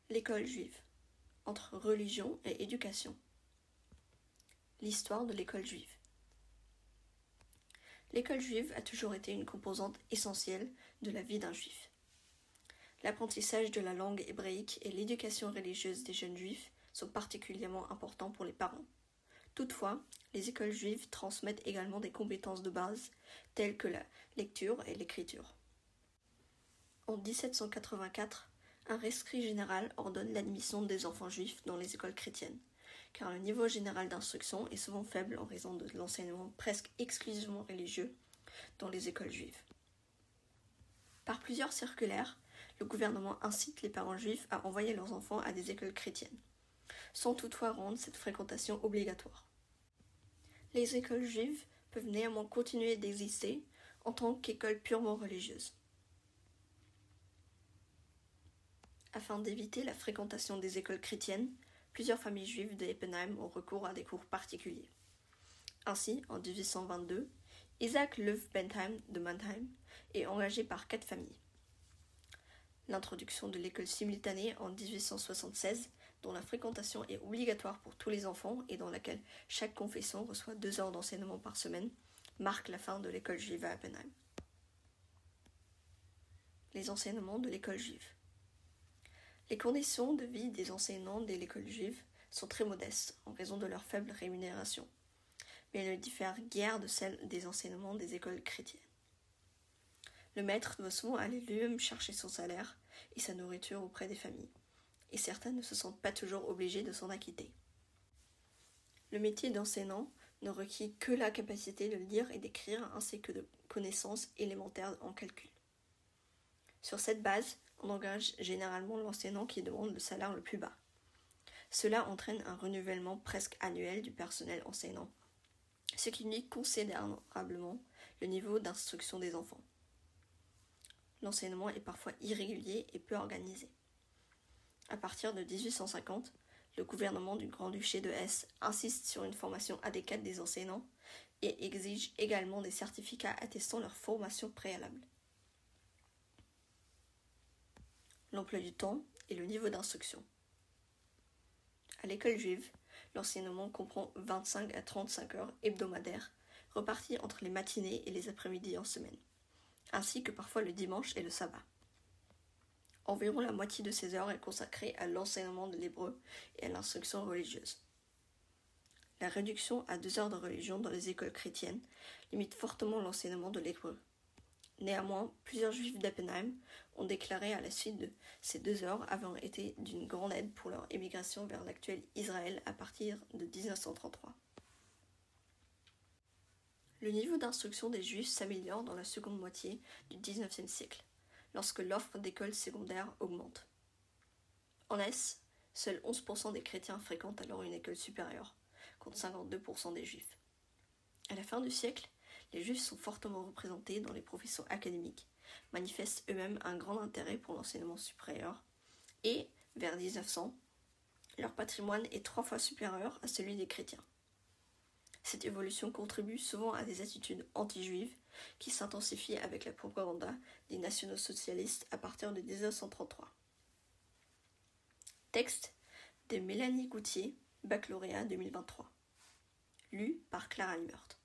L'école juive, entre religion et éducation. L'histoire de l'école juive. L'école juive a toujours été une composante essentielle de la vie d'un juif. L'apprentissage de la langue hébraïque et l'éducation religieuse des jeunes juifs sont particulièrement importants pour les parents. Toutefois, les écoles juives transmettent également des compétences de base, telles que la lecture et l'écriture. En 1784, un rescrit général ordonne l'admission des enfants juifs dans les écoles chrétiennes, car le niveau général d'instruction est souvent faible en raison de l'enseignement presque exclusivement religieux dans les écoles juives. Par plusieurs circulaires, le gouvernement incite les parents juifs à envoyer leurs enfants à des écoles chrétiennes, sans toutefois rendre cette fréquentation obligatoire. Les écoles juives peuvent néanmoins continuer d'exister en tant qu'écoles purement religieuses. Afin d'éviter la fréquentation des écoles chrétiennes, plusieurs familles juives de Eppenheim ont recours à des cours particuliers. Ainsi, en 1822, Isaac Löw Bentheim de Mannheim est engagé par 4 familles. L'introduction de l'école simultanée en 1876, dont la fréquentation est obligatoire pour tous les enfants et dans laquelle chaque confession reçoit 2 heures d'enseignement par semaine, marque la fin de l'école juive à Eppenheim. Les enseignements de l'école juive. Les conditions de vie des enseignants de l'école juive sont très modestes en raison de leur faible rémunération, mais elles ne diffèrent guère de celles des enseignements des écoles chrétiennes. Le maître doit souvent aller lui-même chercher son salaire et sa nourriture auprès des familles, et certains ne se sentent pas toujours obligés de s'en acquitter. Le métier d'enseignant ne requiert que la capacité de lire et d'écrire ainsi que de connaissances élémentaires en calcul. Sur cette base, on engage généralement l'enseignant qui demande le salaire le plus bas. Cela entraîne un renouvellement presque annuel du personnel enseignant, ce qui nuit considérablement le niveau d'instruction des enfants. L'enseignement est parfois irrégulier et peu organisé. À partir de 1850, le gouvernement du Grand-Duché de Hesse insiste sur une formation adéquate des enseignants et exige également des certificats attestant leur formation préalable. L'emploi du temps et le niveau d'instruction. À l'école juive, l'enseignement comprend 25 à 35 heures hebdomadaires, reparties entre les matinées et les après-midi en semaine, ainsi que parfois le dimanche et le sabbat. Environ la moitié de ces heures est consacrée à l'enseignement de l'hébreu et à l'instruction religieuse. La réduction à 2 heures de religion dans les écoles chrétiennes limite fortement l'enseignement de l'hébreu. Néanmoins, plusieurs juifs d'Eppenheim ont déclaré à la suite de ces 2 heures avoir été d'une grande aide pour leur émigration vers l'actuel Israël à partir de 1933. Le niveau d'instruction des juifs s'améliore dans la seconde moitié du XIXe siècle, lorsque l'offre d'écoles secondaires augmente. En Hesse, seuls 11% des chrétiens fréquentent alors une école supérieure, contre 52% des juifs. À la fin du siècle, les juifs sont fortement représentés dans les professions académiques, manifestent eux-mêmes un grand intérêt pour l'enseignement supérieur et, vers 1900, leur patrimoine est 3 fois supérieur à celui des chrétiens. Cette évolution contribue souvent à des attitudes anti-juives qui s'intensifient avec la propagande des nationaux-socialistes à partir de 1933. Texte de Mélanie Goutier, baccalauréat 2023. Lu par Clara Limert.